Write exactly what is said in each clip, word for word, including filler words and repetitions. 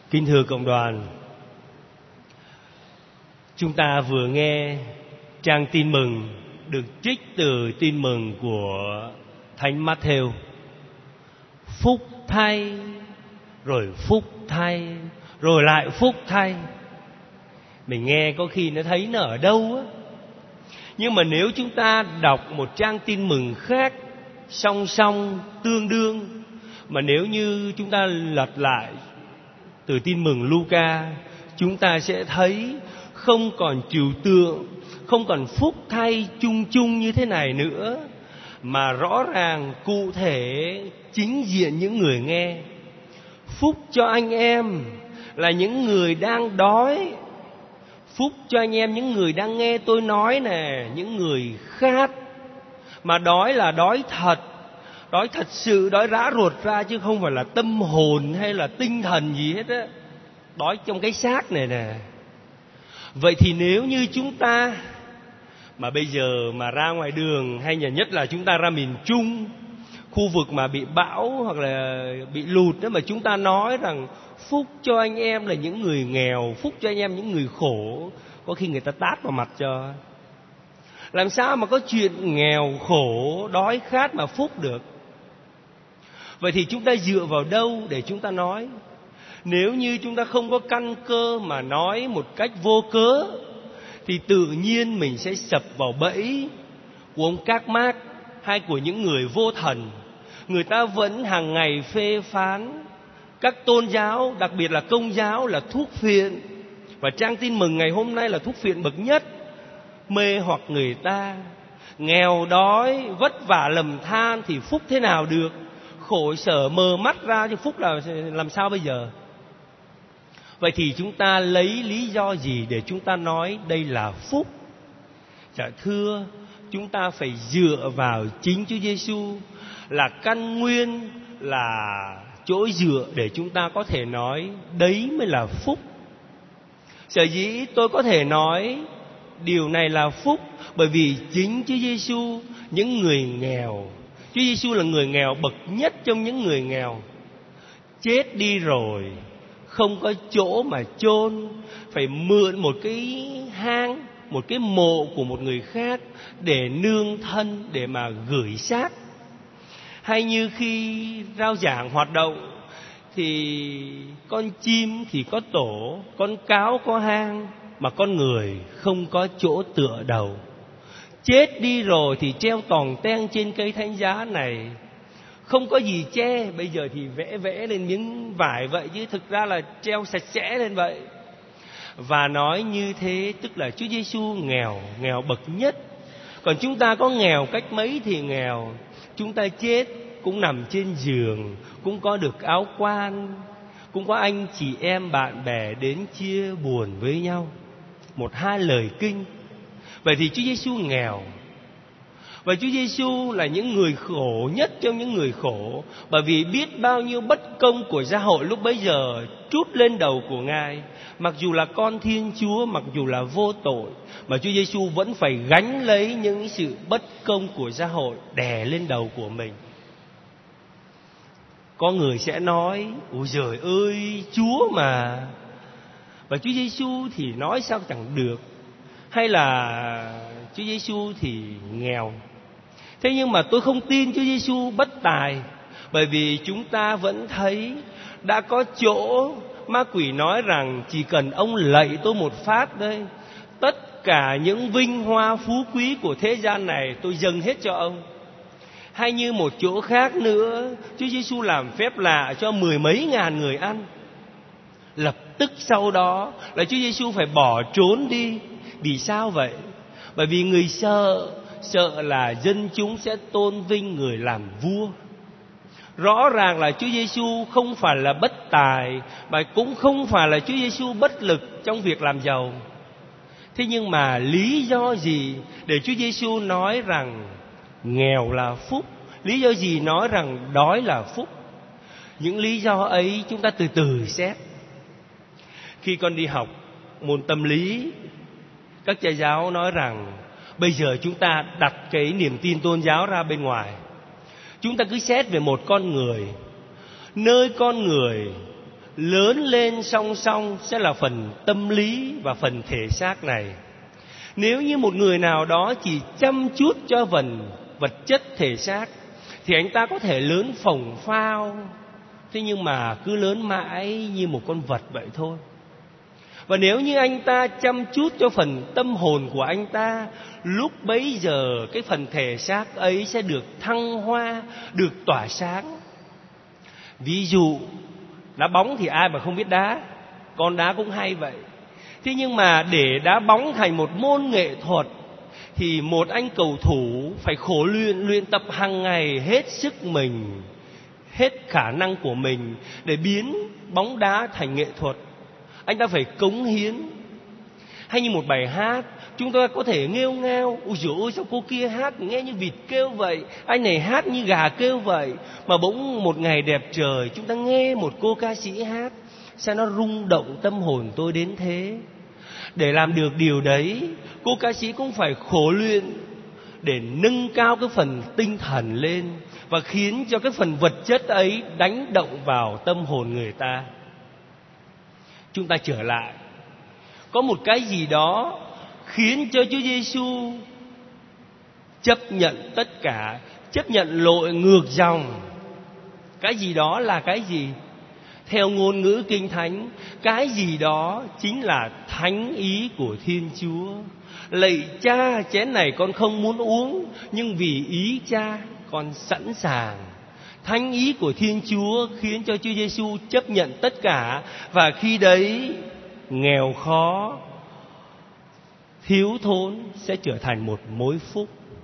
Kính thưa cộng đoàn, chúng ta vừa nghe trang tin mừng được trích từ tin mừng của Thánh Matthew. Phúc thay, rồi phúc thay, rồi lại phúc thay. Mình nghe có khi nó thấy nó ở đâu á. Nhưng mà nếu chúng ta đọc một trang tin mừng khác, song song, tương đương, mà nếu như chúng ta lật lại từ tin mừng Luca, chúng ta sẽ thấy không còn trừu tượng, không còn phúc thay chung chung như thế này nữa, mà rõ ràng cụ thể chính diện những người nghe. Phúc cho anh em là những người đang đói. Phúc cho anh em những người đang nghe tôi nói nè, những người khát. Mà đói là đói thật, đói thật sự, đói rã ruột ra, chứ không phải là tâm hồn hay là tinh thần gì hết á. Đói trong cái xác này nè. Vậy thì nếu như chúng ta mà bây giờ mà ra ngoài đường, hay nhà nhất là chúng ta ra miền Trung, khu vực mà bị bão hoặc là bị lụt đó, mà chúng ta nói rằng phúc cho anh em là những người nghèo, phúc cho anh em những người khổ, có khi người ta tát vào mặt cho. Làm sao mà có chuyện nghèo khổ đói khát mà phúc được? Vậy thì chúng ta dựa vào đâu để chúng ta nói? Nếu như chúng ta không có căn cơ mà nói một cách vô cớ, thì tự nhiên mình sẽ sập vào bẫy của ông Các Mác hay của những người vô thần. Người ta vẫn hàng ngày phê phán các tôn giáo, đặc biệt là Công giáo, là thuốc phiện. Và trang tin mừng ngày hôm nay là thuốc phiện bậc nhất. Mê hoặc người ta, nghèo đói, vất vả lầm than thì phúc thế nào được? Khổ sở mờ mắt ra chứ phúc là làm sao bây giờ? Vậy thì chúng ta lấy lý do gì để chúng ta nói đây là phúc? Dạ thưa, chúng ta phải dựa vào chính Chúa Giêsu là căn nguyên, là chỗ dựa để chúng ta có thể nói đấy mới là phúc. Sở dĩ tôi có thể nói điều này là phúc, bởi vì chính Chúa Giêsu, những người nghèo, Chúa Giêsu là người nghèo bậc nhất trong những người nghèo, chết đi rồi, không có chỗ mà chôn, phải mượn một cái hang, một cái mộ của một người khác để nương thân, để mà gửi xác. Hay như khi rao giảng hoạt động thì con chim thì có tổ, con cáo có hang, mà con người không có chỗ tựa đầu. Chết đi rồi thì treo tòng ten trên cây thánh giá này, không có gì che. Bây giờ thì vẽ vẽ lên miếng vải vậy, chứ thực ra là treo sạch sẽ lên vậy. Và nói như thế tức là Chúa Giêsu nghèo, nghèo bậc nhất. Còn chúng ta có nghèo cách mấy thì nghèo, chúng ta chết cũng nằm trên giường, cũng có được áo quan, cũng có anh chị em bạn bè đến chia buồn với nhau, một hai lời kinh. Vậy thì Chúa Giêsu nghèo. Và Chúa Giêsu là những người khổ nhất trong những người khổ, bởi vì biết bao nhiêu bất công của xã hội lúc bấy giờ trút lên đầu của Ngài. Mặc dù là con Thiên Chúa, mặc dù là vô tội, mà Chúa Giêsu vẫn phải gánh lấy những sự bất công của xã hội đè lên đầu của mình. Có người sẽ nói: ôi giời ơi, Chúa mà. Và Chúa Giêsu thì nói sao chẳng được. Hay là Chúa Giêsu thì nghèo. Thế nhưng mà tôi không tin Chúa Giêsu bất tài, bởi vì chúng ta vẫn thấy đã có chỗ ma quỷ nói rằng chỉ cần ông lạy tôi một phát đây, tất cả những vinh hoa phú quý của thế gian này tôi dâng hết cho ông. Hay như một chỗ khác nữa, Chúa Giêsu làm phép lạ cho mười mấy ngàn người ăn. Lập tức sau đó là Chúa Giêsu phải bỏ trốn đi. Vì sao vậy? Bởi vì người sợ, sợ là dân chúng sẽ tôn vinh người làm vua. Rõ ràng là Chúa Giêsu không phải là bất tài, mà cũng không phải là Chúa Giêsu bất lực trong việc làm giàu. Thế nhưng mà lý do gì để Chúa Giêsu nói rằng nghèo là phúc? Lý do gì nói rằng đói là phúc? Những lý do ấy chúng ta từ từ xét. Khi con đi học môn tâm lý, các cha giáo nói rằng bây giờ chúng ta đặt cái niềm tin tôn giáo ra bên ngoài. Chúng ta cứ xét về một con người. Nơi con người lớn lên song song sẽ là phần tâm lý và phần thể xác này. Nếu như một người nào đó chỉ chăm chút cho phần vật chất thể xác thì anh ta có thể lớn phồng phao, thế nhưng mà cứ lớn mãi như một con vật vậy thôi. Và nếu như anh ta chăm chút cho phần tâm hồn của anh ta, lúc bấy giờ cái phần thể xác ấy sẽ được thăng hoa, được tỏa sáng. Ví dụ đá bóng thì ai mà không biết đá, con đá cũng hay vậy. Thế nhưng mà để đá bóng thành một môn nghệ thuật thì một anh cầu thủ phải khổ luyện, luyện tập hàng ngày hết sức mình, hết khả năng của mình để biến bóng đá thành nghệ thuật. Anh ta phải cống hiến. Hay như một bài hát, chúng ta có thể nghêu ngao: ôi dồi ôi, sao cô kia hát nghe như vịt kêu vậy, anh này hát như gà kêu vậy. Mà bỗng một ngày đẹp trời, chúng ta nghe một cô ca sĩ hát, sao nó rung động tâm hồn tôi đến thế. Để làm được điều đấy, cô ca sĩ cũng phải khổ luyện để nâng cao cái phần tinh thần lên và khiến cho cái phần vật chất ấy đánh động vào tâm hồn người ta. Chúng ta trở lại, có một cái gì đó khiến cho Chúa Giêsu chấp nhận tất cả, chấp nhận lội ngược dòng. Cái gì đó là cái gì? Theo ngôn ngữ Kinh Thánh, cái gì đó chính là thánh ý của Thiên Chúa. Lạy Cha, chén này con không muốn uống, nhưng vì ý Cha con sẵn sàng. Thánh ý của Thiên Chúa khiến cho Chúa Giêsu chấp nhận tất cả. Và khi đấy, nghèo khó, thiếu thốn sẽ trở thành một mối phúc.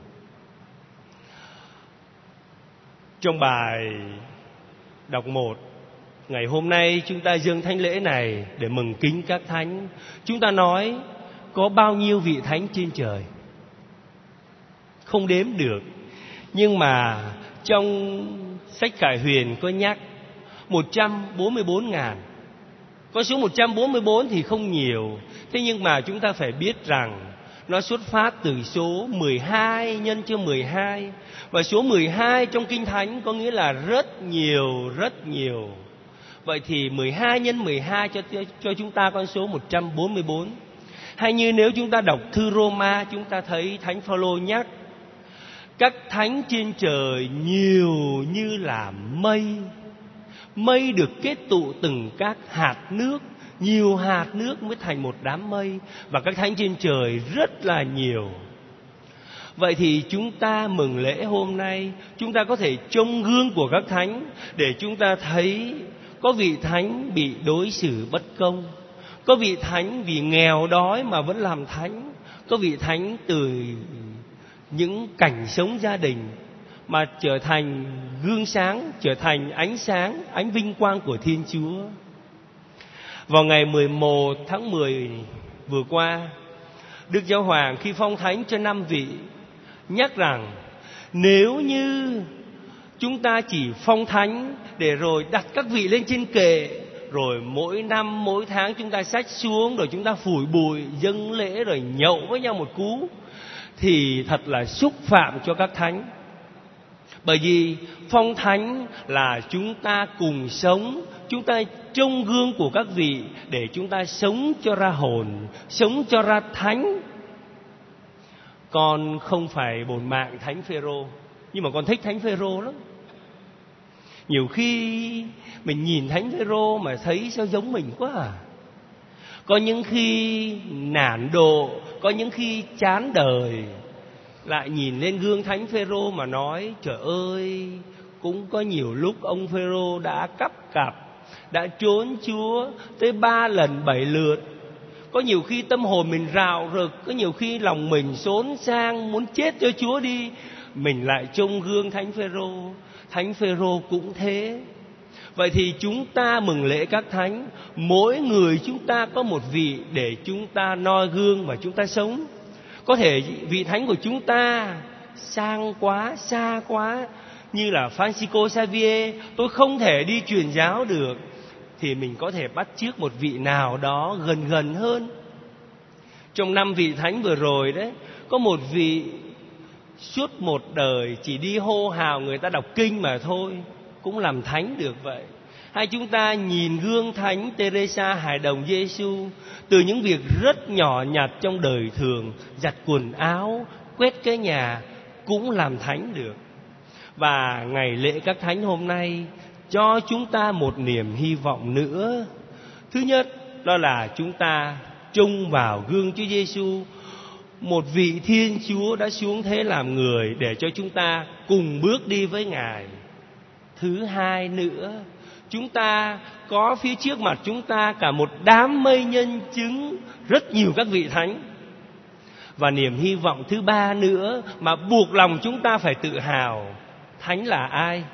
Trong bài đọc một, ngày hôm nay chúng ta dâng thánh lễ này để mừng kính các thánh. Chúng ta nói có bao nhiêu vị thánh trên trời? Không đếm được. Nhưng mà trong sách Khải Huyền có nhắc một trăm bốn mươi bốn ngàn. Con số một trăm bốn mươi bốn thì không nhiều. Thế nhưng mà chúng ta phải biết rằng nó xuất phát từ số mười hai nhân cho mười hai. Và số mười hai trong Kinh Thánh có nghĩa là rất nhiều, rất nhiều. Vậy thì mười hai nhân mười hai cho, cho chúng ta con số một trăm bốn mươi bốn. Hay như nếu chúng ta đọc thư Roma, chúng ta thấy Thánh Phaolô nhắc các thánh trên trời nhiều như là mây. Mây được kết tụ từng các hạt nước, nhiều hạt nước mới thành một đám mây. Và các thánh trên trời rất là nhiều. Vậy thì chúng ta mừng lễ hôm nay, chúng ta có thể trông gương của các thánh để chúng ta thấy có vị thánh bị đối xử bất công, có vị thánh vì nghèo đói mà vẫn làm thánh, có vị thánh từ những cảnh sống gia đình mà trở thành gương sáng, trở thành ánh sáng, ánh vinh quang của Thiên Chúa. Vào ngày mười một tháng mười vừa qua, Đức Giáo Hoàng khi phong thánh cho năm vị nhắc rằng nếu như chúng ta chỉ phong thánh để rồi đặt các vị lên trên kệ, rồi mỗi năm mỗi tháng chúng ta xách xuống, rồi chúng ta phủi bụi dâng lễ rồi nhậu với nhau một cú, thì thật là xúc phạm cho các thánh. Bởi vì phong thánh là chúng ta cùng sống, chúng ta trông gương của các vị để chúng ta sống cho ra hồn, sống cho ra thánh. Con không phải bổn mạng Thánh Phêrô, nhưng mà con thích Thánh Phêrô lắm. Nhiều khi mình nhìn Thánh Phêrô mà thấy sao giống mình quá à. Có những khi nản độ, có những khi chán đời, lại nhìn lên gương Thánh Phêrô mà nói trời ơi, cũng có nhiều lúc ông Phêrô đã cắp cặp, đã trốn Chúa tới ba lần bảy lượt. Có nhiều khi tâm hồn mình rạo rực, có nhiều khi lòng mình xốn sang muốn chết cho Chúa đi. Mình lại trông gương Thánh Phêrô. Thánh Phêrô cũng thế. Vậy thì chúng ta mừng lễ các thánh, mỗi người chúng ta có một vị để chúng ta noi gương và chúng ta sống. Có thể vị thánh của chúng ta sang quá, xa quá, như là Francisco Xavier, tôi không thể đi truyền giáo được, thì mình có thể bắt chước một vị nào đó gần gần hơn. Trong năm vị thánh vừa rồi đấy, có một vị suốt một đời chỉ đi hô hào người ta đọc kinh mà thôi, cũng làm thánh được vậy. Hay chúng ta nhìn gương Thánh Teresa hài đồng Giêsu, từ những việc rất nhỏ nhặt trong đời thường, giặt quần áo, quét cái nhà cũng làm thánh được. Và ngày lễ các thánh hôm nay cho chúng ta một niềm hy vọng nữa. Thứ nhất, đó là chúng ta trông vào gương Chúa Giêsu, một vị Thiên Chúa đã xuống thế làm người để cho chúng ta cùng bước đi với Ngài. Thứ hai nữa, chúng ta có phía trước mặt chúng ta cả một đám mây nhân chứng, rất nhiều các vị thánh. Và niềm hy vọng thứ ba nữa mà buộc lòng chúng ta phải tự hào, thánh là ai?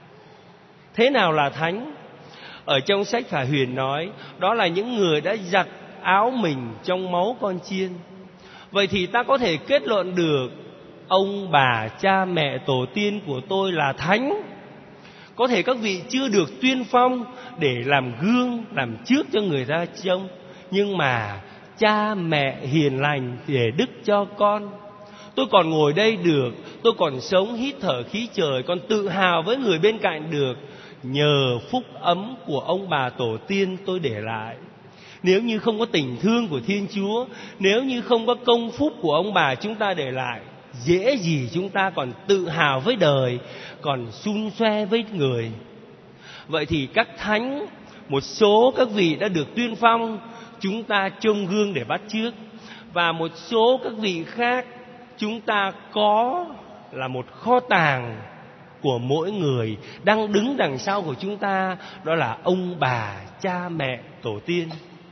Thế nào là thánh? Ở trong sách Phả Huyền nói, đó là những người đã giặt áo mình trong máu con chiên. Vậy thì ta có thể kết luận được ông bà, cha mẹ, tổ tiên của tôi là thánh. Có thể các vị chưa được tuyên phong để làm gương, làm trước cho người ta trông, nhưng mà cha mẹ hiền lành để đức cho con. Tôi còn ngồi đây được, tôi còn sống hít thở khí trời, còn tự hào với người bên cạnh được, nhờ phúc ấm của ông bà tổ tiên tôi để lại. Nếu như không có tình thương của Thiên Chúa, nếu như không có công phúc của ông bà chúng ta để lại, dễ gì chúng ta còn tự hào với đời, còn xun xoe với người. Vậy thì các thánh, một số các vị đã được tuyên phong, chúng ta trông gương để bắt chước. Và một số các vị khác chúng ta có là một kho tàng của mỗi người đang đứng đằng sau của chúng ta, đó là ông bà, cha mẹ, tổ tiên.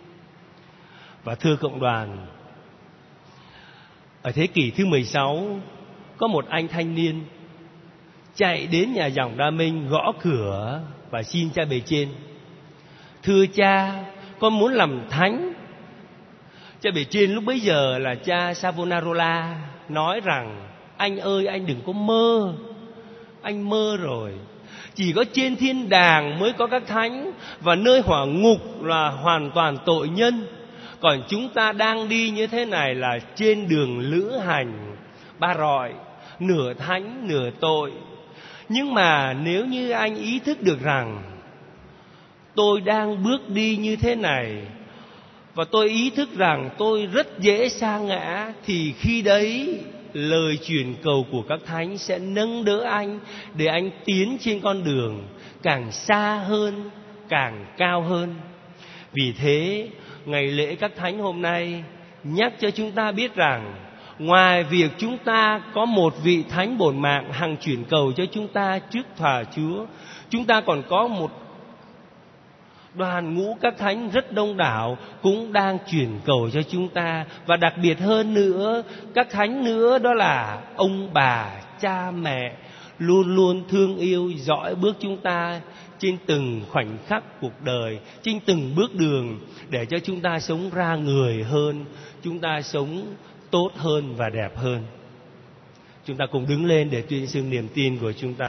Và thưa cộng đoàn, ở thế kỷ thứ mười sáu, có một anh thanh niên chạy đến nhà dòng Đa Minh gõ cửa và xin cha bề trên: thưa cha, con muốn làm thánh. Cha bề trên lúc bấy giờ là cha Savonarola nói rằng: anh ơi, anh đừng có mơ, anh mơ rồi. Chỉ có trên thiên đàng mới có các thánh, và nơi hỏa ngục là hoàn toàn tội nhân. Còn chúng ta đang đi như thế này là trên đường lữ hành ba rọi, nửa thánh nửa tội. Nhưng mà nếu như anh ý thức được rằng tôi đang bước đi như thế này, và tôi ý thức rằng tôi rất dễ sa ngã, thì khi đấy lời truyền cầu của các thánh sẽ nâng đỡ anh, để anh tiến trên con đường càng xa hơn, càng cao hơn. Vì thế, ngày lễ các thánh hôm nay nhắc cho chúng ta biết rằng, ngoài việc chúng ta có một vị thánh bổn mạng hằng chuyển cầu cho chúng ta trước thòa Chúa, chúng ta còn có một đoàn ngũ các thánh rất đông đảo cũng đang chuyển cầu cho chúng ta. Và đặc biệt hơn nữa, các thánh nữa đó là ông bà, cha mẹ, luôn luôn thương yêu dõi bước chúng ta trên từng khoảnh khắc cuộc đời, trên từng bước đường, để cho chúng ta sống ra người hơn, chúng ta sống tốt hơn và đẹp hơn. Chúng ta cùng đứng lên để tuyên xưng niềm tin của chúng ta.